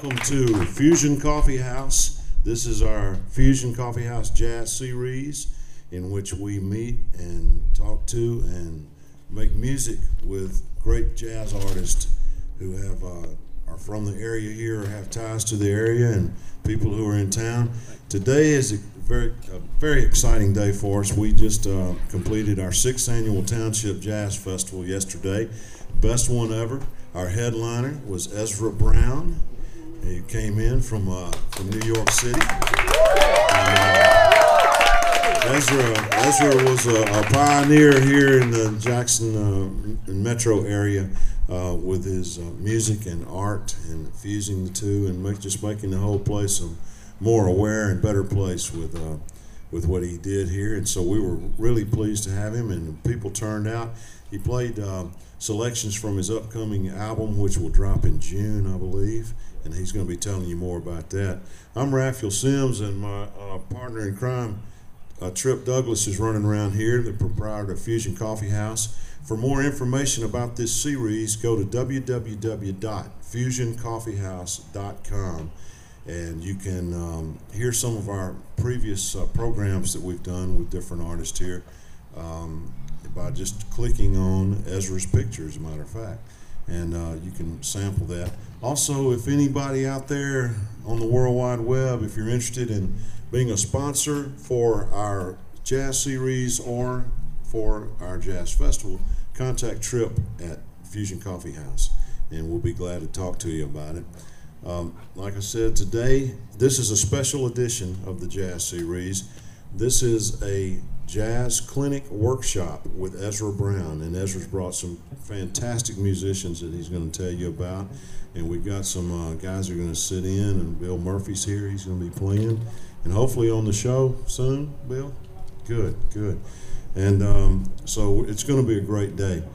welcome to Fusion Coffee House. This is our Fusion Coffee House Jazz Series in which we meet and talk to and make music with great jazz artists who are from the area here or have ties to the area and people who are in town. Today is a very exciting day for us. We just completed our 6th annual Township Jazz Festival yesterday. Best one ever. Our headliner was Ezra Brown. He came in from New York City. Ezra was a pioneer here in the Jackson metro area with his music and art and fusing the two and just making the whole place a more aware and better place with what he did here. And so we were really pleased to have him, and people turned out. He played selections from his upcoming album, which will drop in June, I believe, and he's going to be telling you more about that. I'm Raphael Sims, and my partner in crime, Trip Douglas, is running around here, the proprietor of Fusion Coffee House. For more information about this series, go to www.fusioncoffeehouse.com, and you can hear some of our previous programs that we've done with different artists here. By just clicking on Ezra's picture, as a matter of fact. And you can sample that. Also, if anybody out there on the World Wide Web, if you're interested in being a sponsor for our jazz series or for our jazz festival, contact Trip at Fusion Coffee House, and we'll be glad to talk to you about it. Like I said, today, this is a special edition of the jazz series. This is a jazz clinic workshop with Ezra Brown, and Ezra's brought some fantastic musicians that he's going to tell you about, and we've got some guys who are going to sit in, and Bill Murphy's here. He's going to be playing, and hopefully on the show soon. Bill, good. And so it's going to be a great day.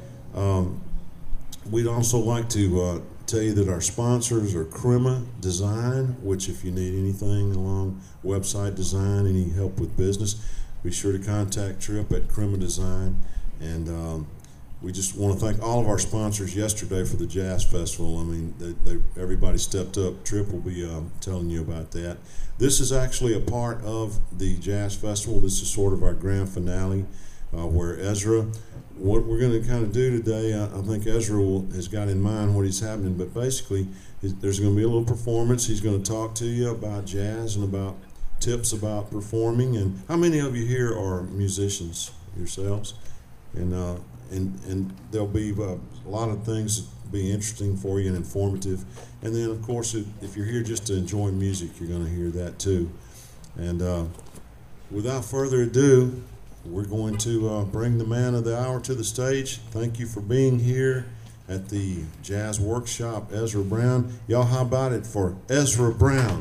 We'd also like to tell you that our sponsors are Crema Design, which if you need anything along website design, any help with business, be sure to contact Trip at Crema Design. And we just want to thank all of our sponsors yesterday for the Jazz Festival. I mean, everybody stepped up. Trip will be telling you about that. This is actually a part of the Jazz Festival. This is sort of our grand finale where Ezra, what we're going to kind of do today, I think Ezra has got in mind what is happening, but basically there's going to be a little performance. He's going to talk to you about jazz and about tips about performing. And how many of you here are musicians yourselves? And there'll be a lot of things that be interesting for you and informative. And then, of course, if you're here just to enjoy music, you're going to hear that too. And without further ado, we're going to bring the man of the hour to the stage. Thank you for being here at the Jazz Workshop, Ezra Brown. Y'all, how about it for Ezra Brown?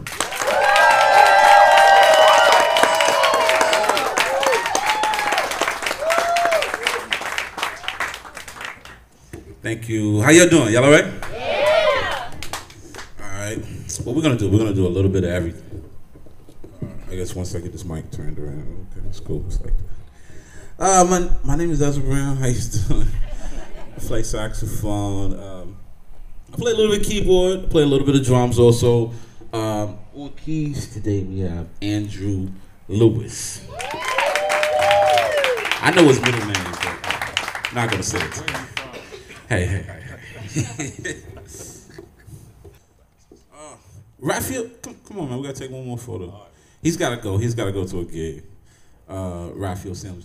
Thank you. How y'all doing? Y'all all right? Yeah. All right. What we're gonna do a little bit of everything. I guess once I get this mic turned around, okay, it's cool. It's like that. My name is Ezra Brown. How you doing? I play saxophone. I play a little bit of keyboard. I play a little bit of drums also. On keys today we have Andrew Lewis. I know his middle name, but I'm not gonna say it. Hey. Raphael, come on, man. We gotta take one more photo. He's gotta go. He's gotta go to a gig. Raphael Sims.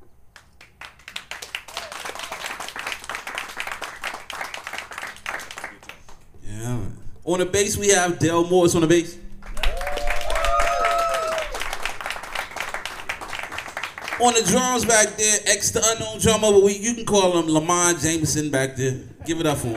Yeah. On the bass, we have Dale Morris on the bass. On the drums back there, the unknown drummer, but you can call him Lamont Jameson back there. Give it up for him.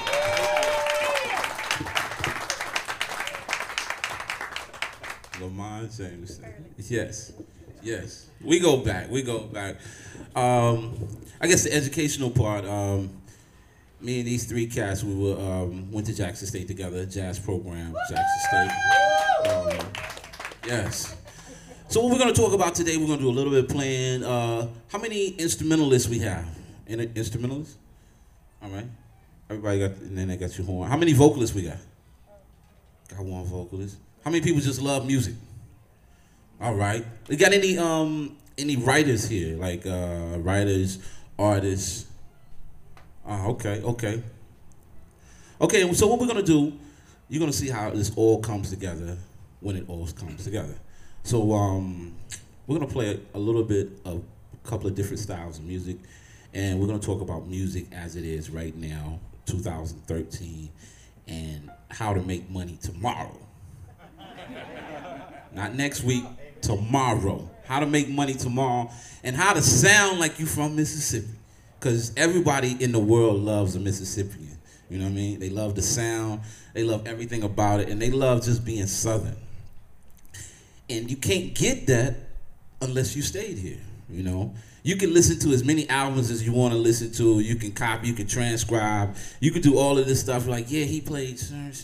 Lamont Jameson. Yes. We go back. I guess the educational part, me and these three cats, we went to Jackson State together, jazz program, Jackson State. Yes. So what we're going to talk about today, we're going to do a little bit of playing. How many instrumentalists we have? Instrumentalists? All right. Everybody got, and then they got your horn. How many vocalists we got? Got one vocalist. How many people just love music? All right. We got any writers here? Like writers, artists? Okay. Okay, so what we're gonna do, you're gonna see how this all comes together when it all comes together. So we're gonna play a little bit of a couple of different styles of music, and we're gonna talk about music as it is right now, 2013, and how to make money tomorrow. Not next week, tomorrow. How to make money tomorrow, and how to sound like you from Mississippi. Because everybody in the world loves a Mississippian. You know what I mean? They love the sound, they love everything about it, and they love just being Southern. And you can't get that unless you stayed here, you know? You can listen to as many albums as you want to listen to. You can copy, you can transcribe, you can do all of this stuff. Like, yeah, he played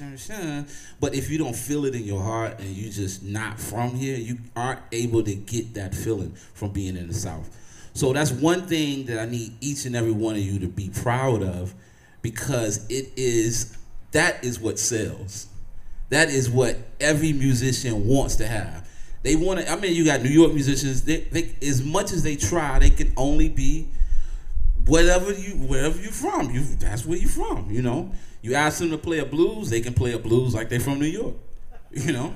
but if you don't feel it in your heart and you just not from here, you aren't able to get that feeling from being in the South. So that's one thing that I need each and every one of you to be proud of, because that is what sells. That is what every musician wants to have. They want to, I mean, you got New York musicians, they as much as they try, they can only be wherever you're from. That's where you're from, you know. You ask them to play a blues, they can play a blues like they're from New York, you know.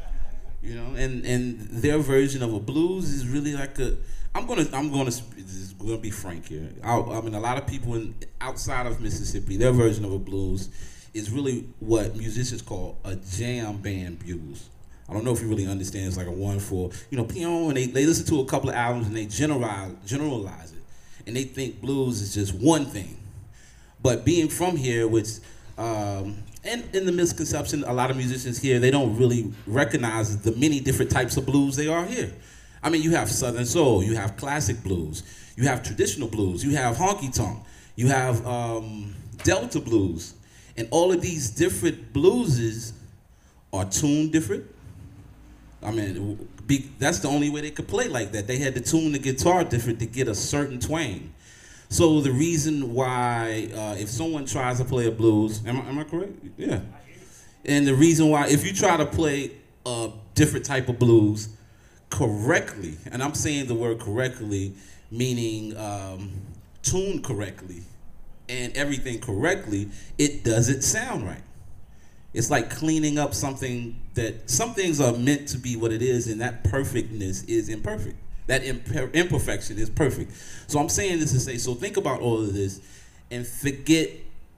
And their version of a blues is really like I'm gonna be frank here. I mean, a lot of people outside of Mississippi, their version of a blues is really what musicians call a jam band blues. I don't know if you really understand. It's like a 1/4, and they listen to a couple of albums and they generalize it, and they think blues is just one thing. But being from here, which and in the misconception, a lot of musicians here, they don't really recognize the many different types of blues they are here. I mean, you have Southern soul, you have classic blues, you have traditional blues, you have honky tonk, you have Delta blues, and all of these different blueses are tuned different. I mean, that's the only way they could play like that. They had to tune the guitar different to get a certain twang. So the reason why, if someone tries to play a blues, am I correct? Yeah. And the reason why, if you try to play a different type of blues correctly, and I'm saying the word correctly, meaning tuned correctly and everything correctly, it doesn't sound right. It's like cleaning up something that some things are meant to be what it is, and that perfectness is imperfect. That imperfection is perfect. So I'm saying this to say, so think about all of this and forget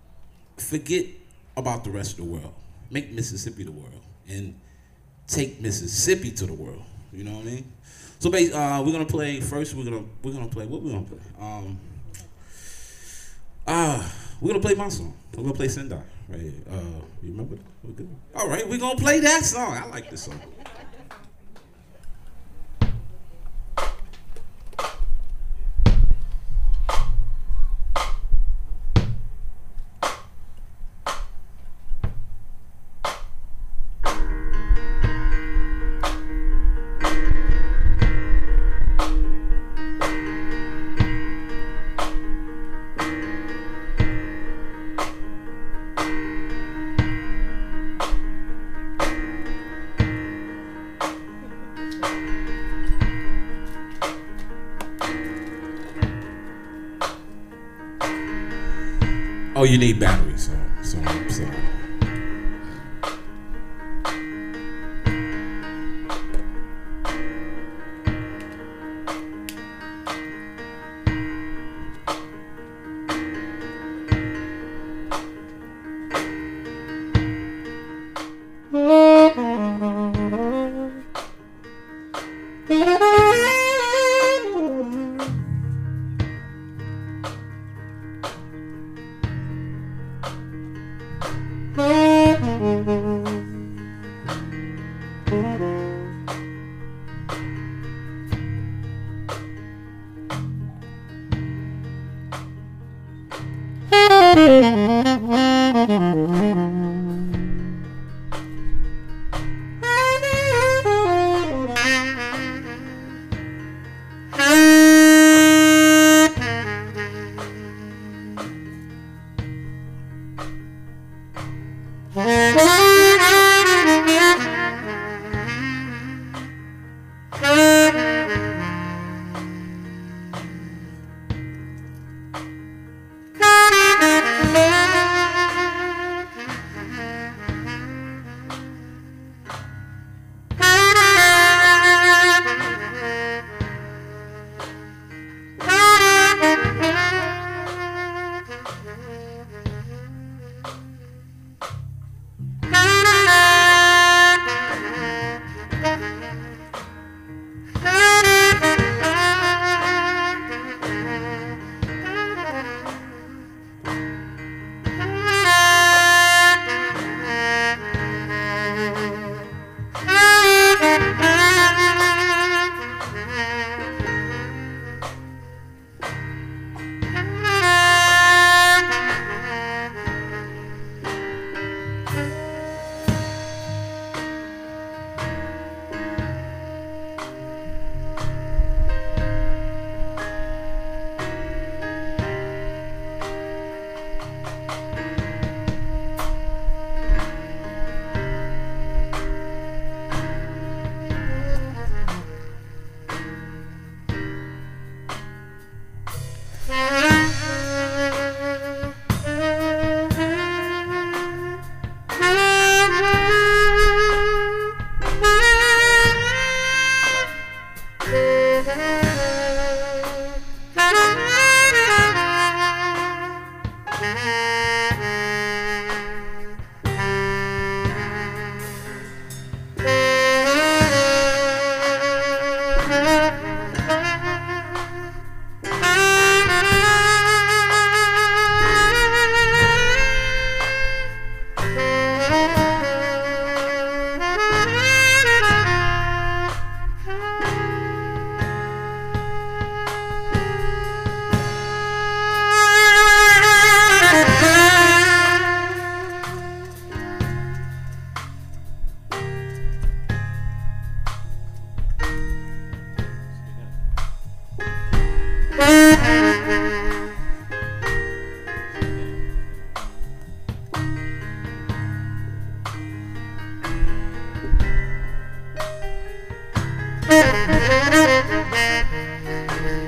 about the rest of the world. Make Mississippi the world and take Mississippi to the world. You know what I mean? So we're gonna play first. We're gonna play what we're gonna play. We're gonna play my song. We're gonna play Sendai right here. You remember that? We're good. All right, we're gonna play that song. I like this song. Oh, you need batteries, so I'm sorry.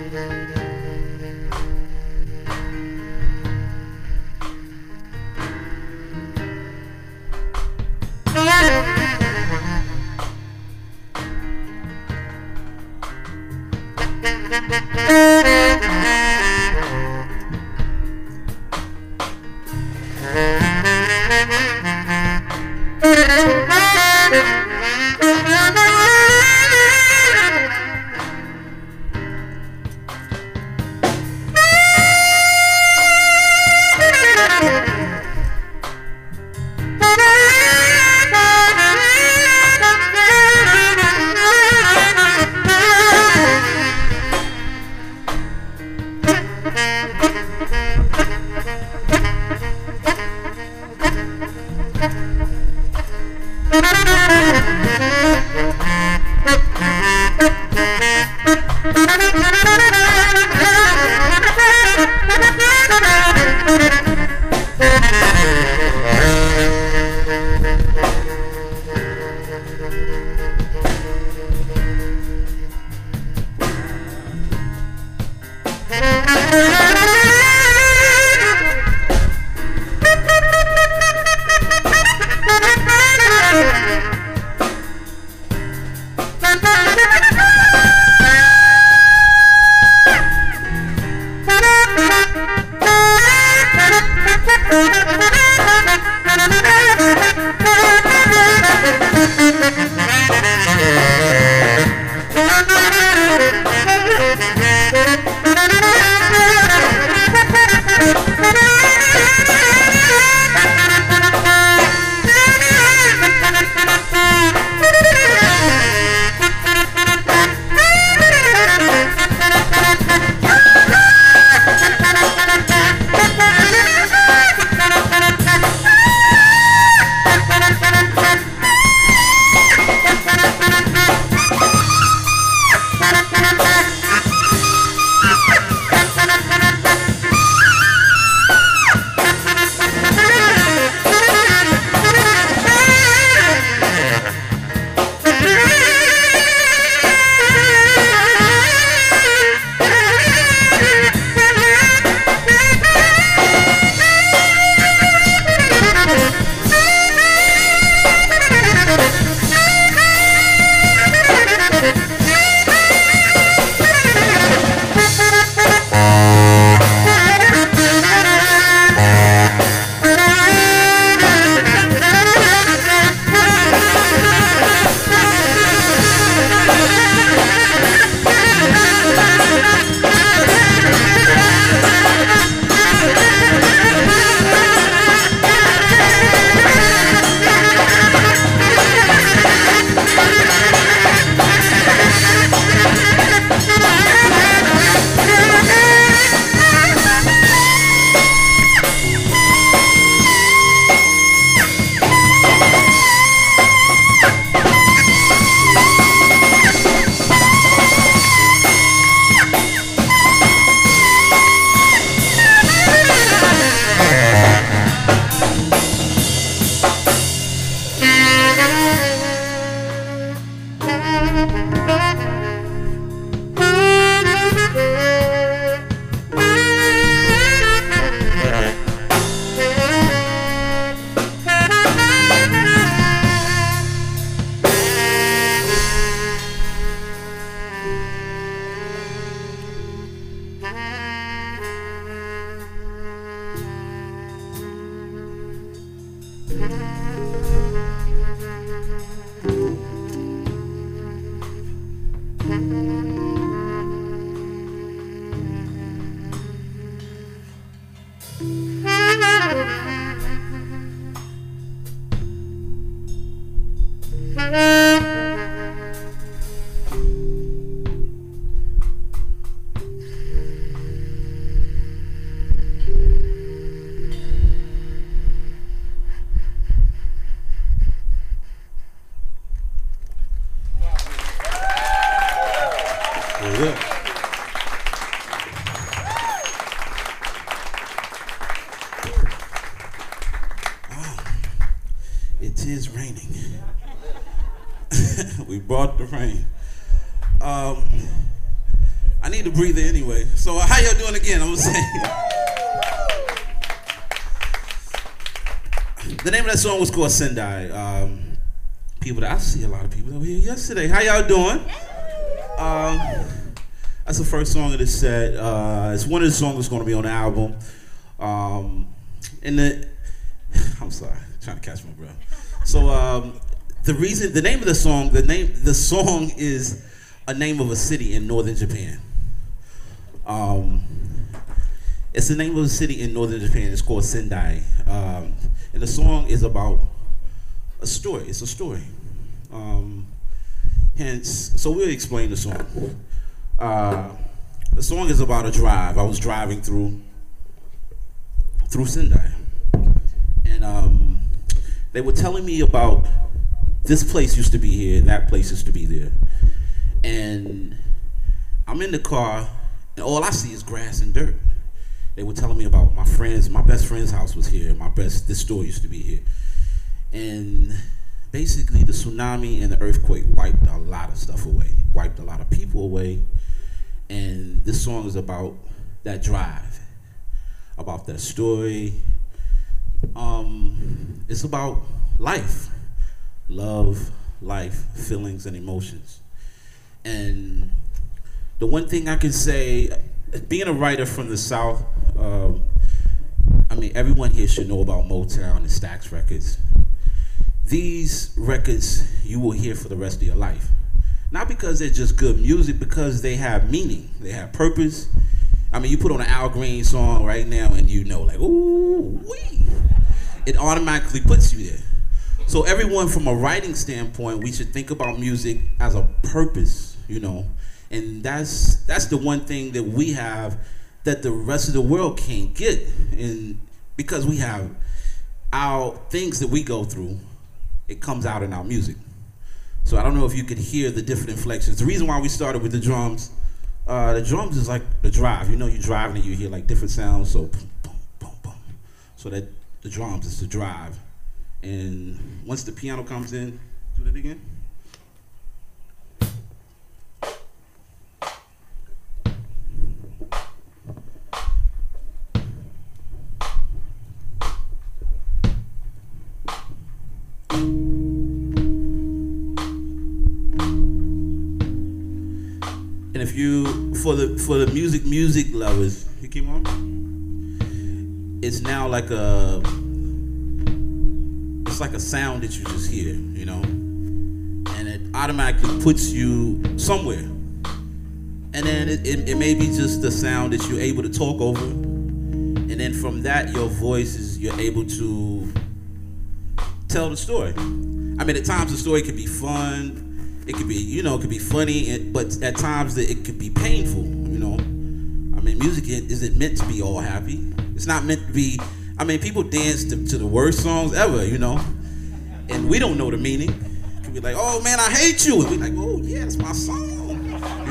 It is raining. We brought the rain. I need a breather anyway. So how y'all doing again? I'm gonna say. The name of that song was called Sendai. People that I see a lot of people over here yesterday. How y'all doing? That's the first song of this set. It's one of the songs that's going to be on the album. I'm sorry, trying to catch my breath. So the name of the song is a name of a city in northern Japan. It's the name of a city in northern Japan. It's called Sendai. And the song is about a story. It's a story. So we'll explain the song. The song is about a drive. I was driving through Sendai. And they were telling me about this place used to be here and that place used to be there. And I'm in the car and all I see is grass and dirt. They were telling me about my best friend's house was here. This store used to be here. And basically the tsunami and the earthquake wiped a lot of stuff away, wiped a lot of people away. And this song is about that drive, about that story. It's about life, love, life, feelings, and emotions. And the one thing I can say, being a writer from the South, everyone here should know about Motown and Stax Records. These records you will hear for the rest of your life. Not because they're just good music, because they have meaning, they have purpose. You put on an Al Green song right now and you know, like, ooh, wee. It automatically puts you there. So everyone from a writing standpoint, we should think about music as a purpose, and that's the one thing that we have that the rest of the world can't get. And because we have our things that we go through, it comes out in our music. So I don't know if you could hear the different inflections. The reason why we started with the drums is like the drive. You're driving and you hear like different sounds. So boom, boom, boom, boom. So that the drums is the drive. And once the piano comes in, do that again. And if you, for the music lovers, you keep on. It's now like it's like a sound that you just hear, and it automatically puts you somewhere. And then it may be just the sound that you're able to talk over, and then from that you're able to tell the story. At times the story can be fun. It could be, it could be funny, but at times it could be painful, Music isn't meant to be all happy. It's not meant to be, people dance to the worst songs ever, and we don't know the meaning. It could be like, oh man, I hate you. And we're like, oh yeah, it's my song,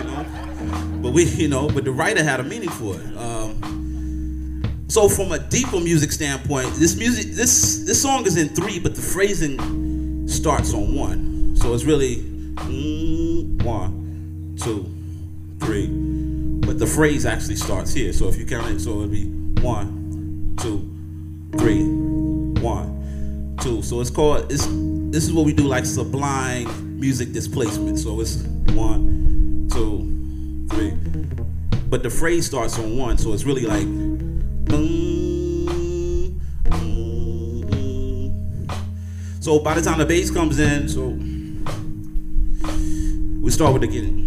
But but the writer had a meaning for it. So from a deeper music standpoint, this song is in 3, but the phrasing starts on 1. So it's really 1, 2, 3. But the phrase actually starts here. So if you count it, so it'll be 1, 2, 3, 1, 2. So this is what we do, like sublime music displacement. So it's 1, 2, 3. But the phrase starts on 1, so it's really like So by the time the bass comes in, so we start with the beginning.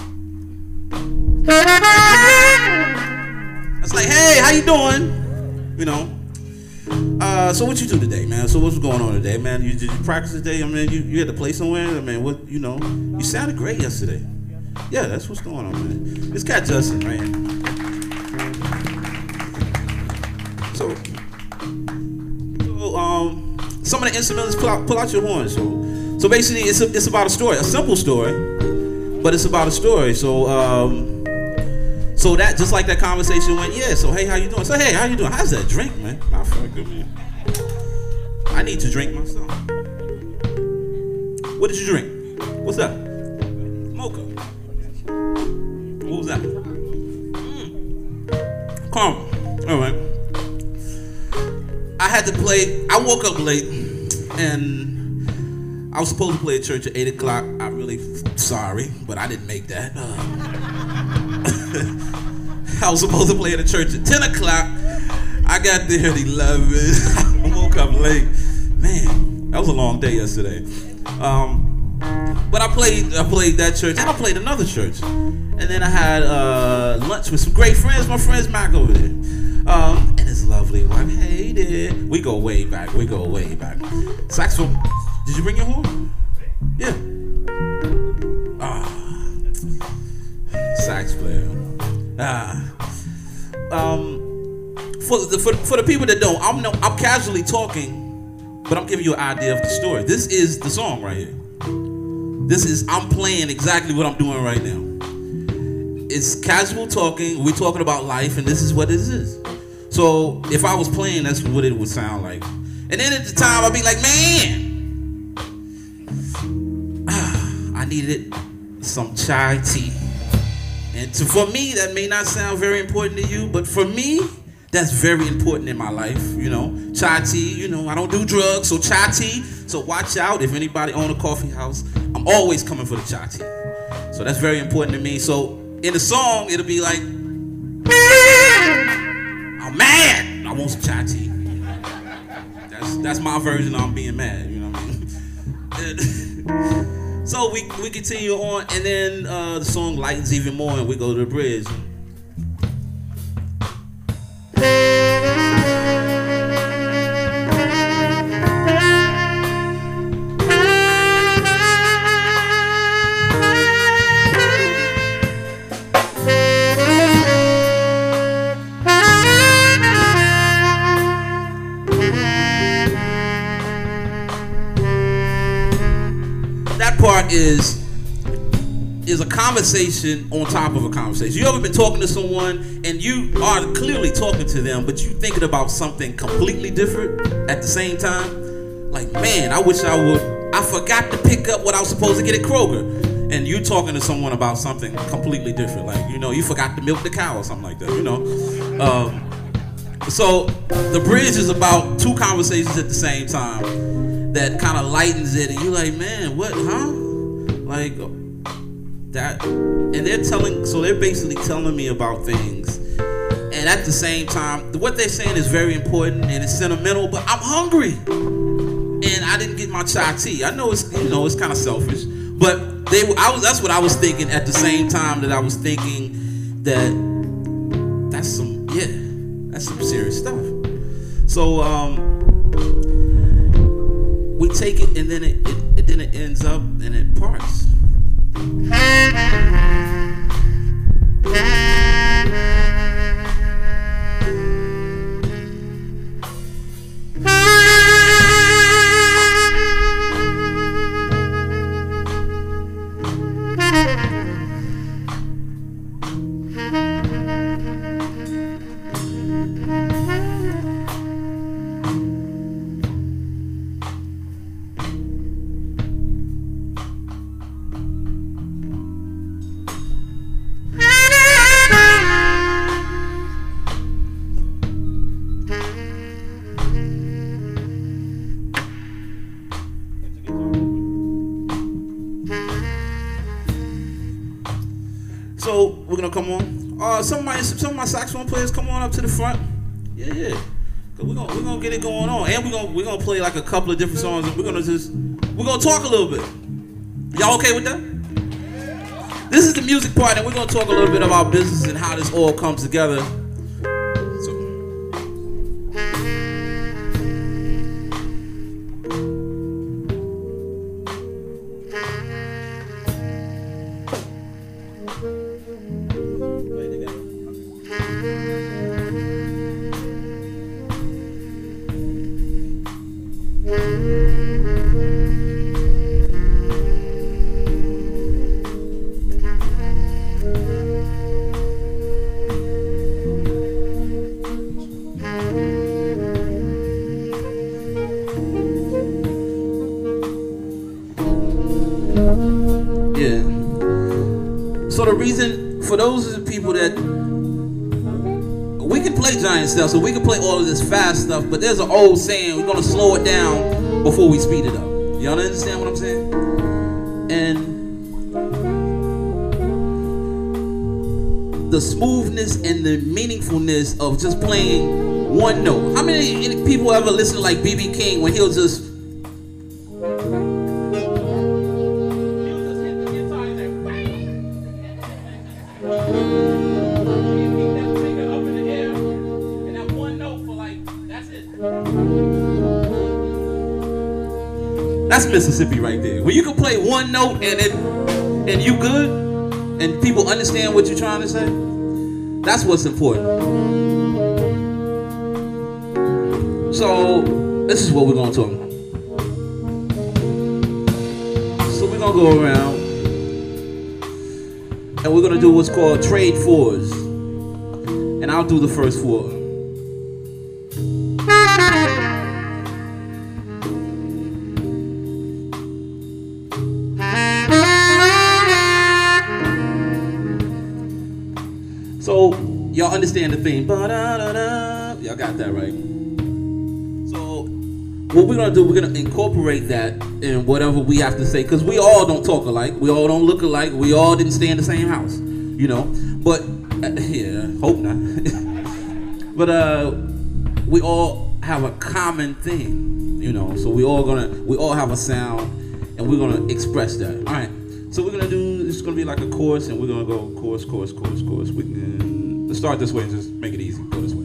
It's like, hey, how you doing? So what you do today, man? So what's going on today, man? Did you practice today? You had to play somewhere? What, you sounded great yesterday. Yeah, that's what's going on, man. This cat Justin, man. So some of the instrumentals, pull out your horns. So basically, it's about a story, a simple story, but it's about a story. So that, just like that conversation went, yeah, so hey, how you doing? So hey, how you doing? How's that drink, man? Not very good, man. I need to drink myself. What did you drink? What's that? Mocha. What was that? Come. All right. I had to play. I woke up late, and I was supposed to play at church at 8 o'clock. I really sorry, but I didn't make that. I was supposed to play at the church at 10 o'clock. I got there at 11. I woke up late. Man, that was a long day yesterday. But I played that church, and I played another church. And then I had lunch with some great friends. My friend's Mac over there. And his lovely wife. Hey there. We go way back. Saxophone. Did you bring your horn? Yeah. Sax player. For the people that don't, I'm casually talking, but I'm giving you an idea of the story. This is the song right here. I'm playing exactly what I'm doing right now. It's casual talking. We're talking about life, and this is what this is. So if I was playing, that's what it would sound like. And then at the time, I'd be like, man, I needed some chai tea. And for me, that may not sound very important to you, but for me, that's very important in my life, you know. Chai tea, you know, I don't do drugs, so chai tea. So watch out if anybody own a coffee house. I'm always coming for the chai tea. So that's very important to me. So in the song, it'll be like, I'm mad. I want some chai tea. That's my version of I'm being mad, you know what I mean? So we continue on, and then the song lightens even more, and we go to the bridge. Part is a conversation on top of a conversation. You ever been talking to someone and you are clearly talking to them, but you thinking about something completely different at the same time? Like, man, I forgot to pick up what I was supposed to get at Kroger. And you talking to someone about something completely different. Like, you know, you forgot to milk the cow or something like that, you know? So the bridge is about two conversations at the same time that kind of lightens it, and you're like, man, what, huh? Like that, and they're basically telling me about things, and at the same time, what they're saying is very important and it's sentimental, but I'm hungry, and I didn't get my chai tea. I know it's kind of selfish, but that's what I was thinking at the same time that I was thinking that that's some serious stuff. So we take it, and then it ends up and it parts. So we're gonna come on. Some of my saxophone players, come on up to the front. Yeah. Cause we're gonna get it going on, and we're gonna play like a couple of different songs, and we're gonna talk a little bit. Y'all okay with that? This is the music part, and we're gonna talk a little bit about business and how this all comes together. So the reason, for those of the people that we can play giant stuff, so we can play all of this fast stuff, but there's an old saying, we're gonna slow it down before we speed it up. Y'all understand what I'm saying? And the smoothness and the meaningfulness of just playing one note. How many people ever listen to like B.B. King when he'll just hit the guitar and then bang! Keep that finger up in the air and that one note for like, that's it. That's Mississippi right there. When you can play one note and you good, and people understand what you're trying to say, that's what's important. So, this is what we're going to talk about. So we're going to go around, and we're going to do what's called trade fours. And I'll do the first four. So, y'all understand the theme. Y'all got that right. So, what we're going to do, we're going to incorporate that in whatever we have to say. Because we all don't talk alike. We all don't look alike. We all didn't stay in the same house. You know. But, yeah, hope not. But, we all have a common thing. You know. So, we all have a sound. And we're going to express that. All right. So we're gonna do, it's gonna be like a chorus, and we're gonna go chorus. We can, let's start this way and just make it easy. Go this way.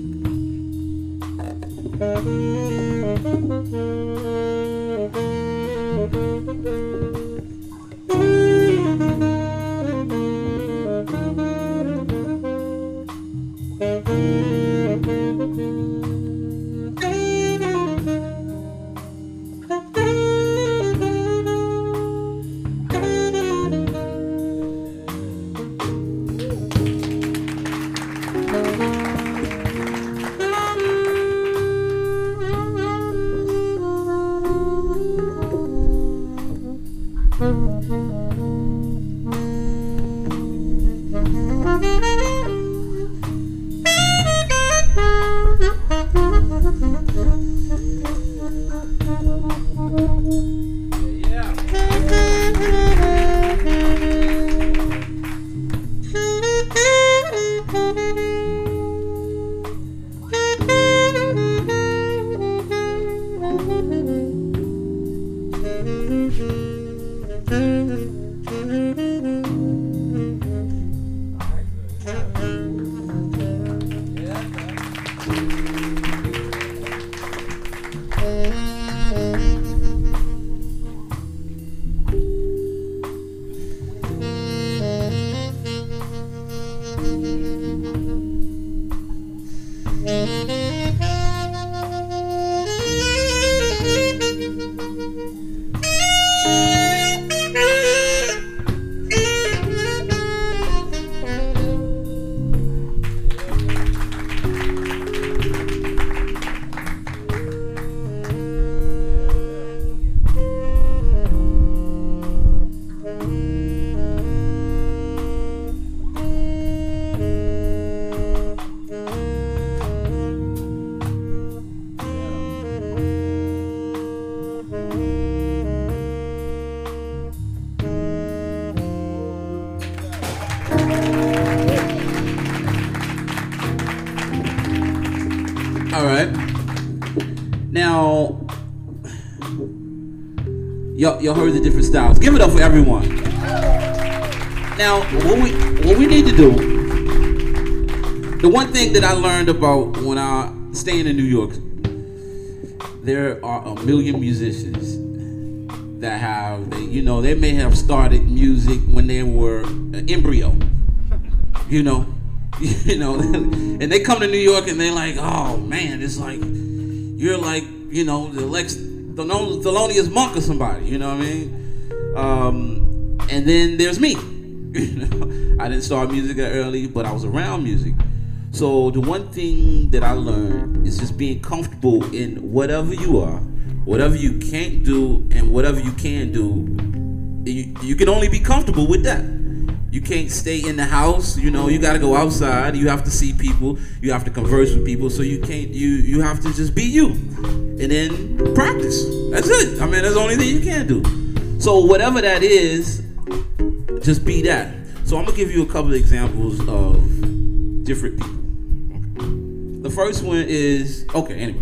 All right. Now, y'all heard the different styles. Give it up for everyone. Now, what we need to do, the one thing that I learned about when I staying in New York, there are a million musicians that they may have started music when they were an embryo, and they come to New York and they're like, oh man, it's like you're like the Thelonious Monk or somebody, you know what I mean? And then there's me. I didn't start music that early, but I was around music. So the one thing that I learned is just being comfortable in whatever you are, whatever you can't do, and whatever you can do. You can only be comfortable with that. You can't stay in the house. You know, you got to go outside. You have to see people. You have to converse with people. So you can't. You have to just be you, and then practice. That's it. I mean, that's the only thing you can do. So whatever that is, just be that. So I'm gonna give you a couple of examples of different people. Okay. The first one is anyway.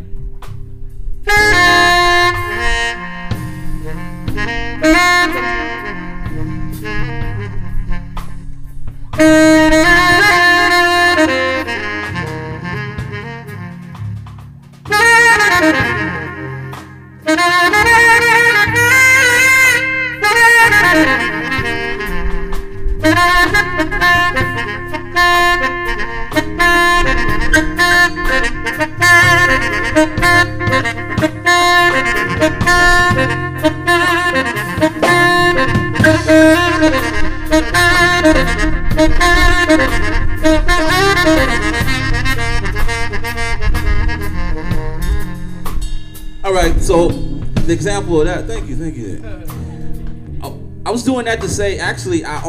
All right, so the example of that, thank you. I was doing that to say, actually, I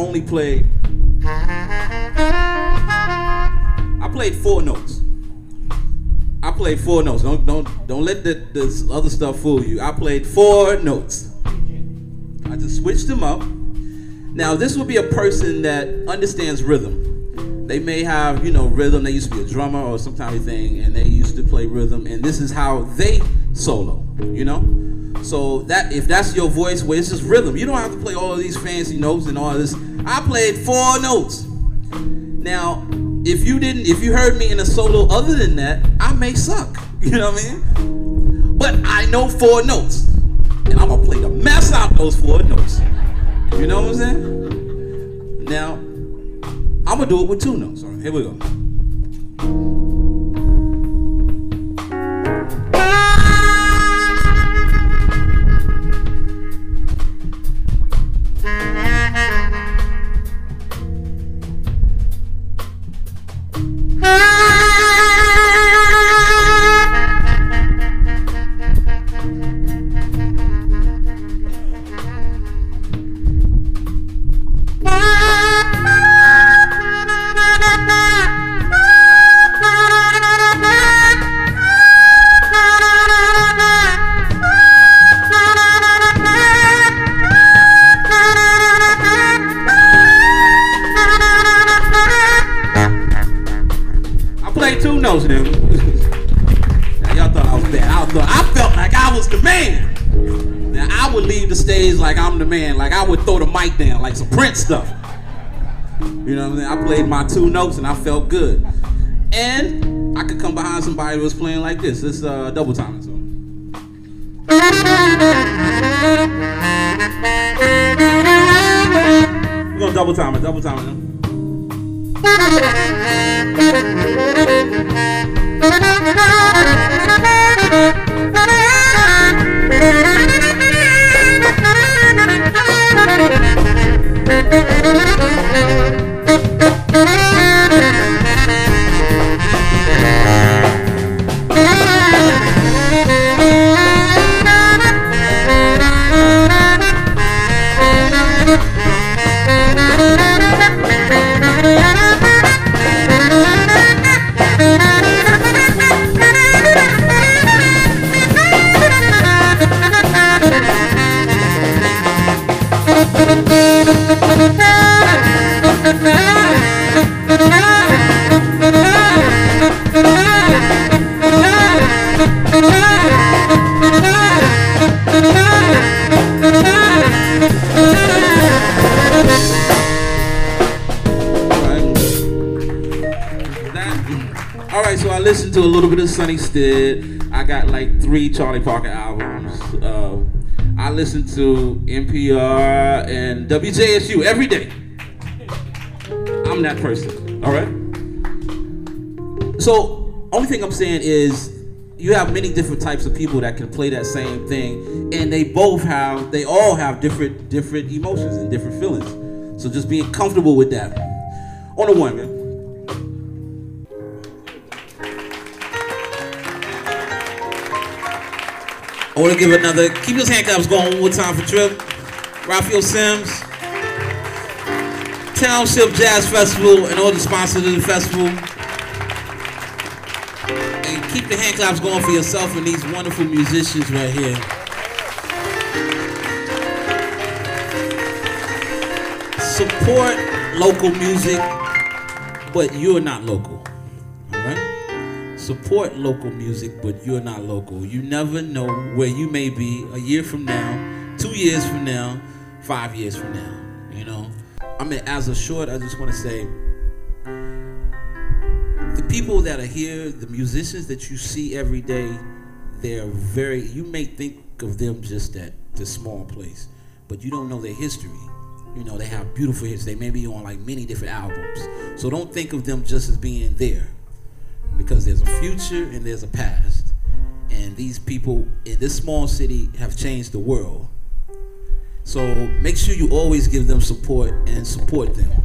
played 4 notes. I played 4 notes. Don't let this other stuff fool you. I played 4 notes. I just switched them up. Now, this would be a person that understands rhythm. They may have, rhythm. They used to be a drummer or some kind of thing, and they used to play rhythm, and this is how they solo, So that if that's your voice, where it's just rhythm, you don't have to play all of these fancy notes and all of this. I played 4 notes. Now, if you heard me in a solo other than that, I may suck. You know what I mean? But I know 4 notes, and I'm gonna play the mess out of those 4 notes. You know what I'm saying? Now, I'm gonna do it with 2 notes. All right, here we go. Now, y'all thought I was bad. I felt like I was the man. Now, I would leave the stage like I'm the man. Like I would throw the mic down like some Prince stuff. You know what I mean? I played my 2 notes and I felt good. And I could come behind somebody who was playing like this. This double timing song. We're gonna double time it. Alright, so I listened to a little bit of Sonny Stitt. I got like 3 Charlie Parker albums. I listen to NPR and WJSU every day. I'm that person, alright? So, only thing I'm saying is, you have many different types of people that can play that same thing, and they all have different emotions and different feelings. So just being comfortable with that. On the 1, man. I want to give another, keep those handcuffs going one more time for Trip. Raphael Sims. Township Jazz Festival and all the sponsors of the festival. And keep the hand claps going for yourself and these wonderful musicians right here. Support local music, but you're not local. All right? Support local music, but you're not local. You never know where you may be a year from now, 2 years from now, 5 years from now. You know? I mean, as a short, I just want to say, the people that are here, the musicians that you see every day, they're very, you may think of them just at this small place, but you don't know their history. You know, they have beautiful hits. They may be on like many different albums. So don't think of them just as being there, because there's a future and there's a past. And these people in this small city have changed the world. So make sure you always give them support and support them.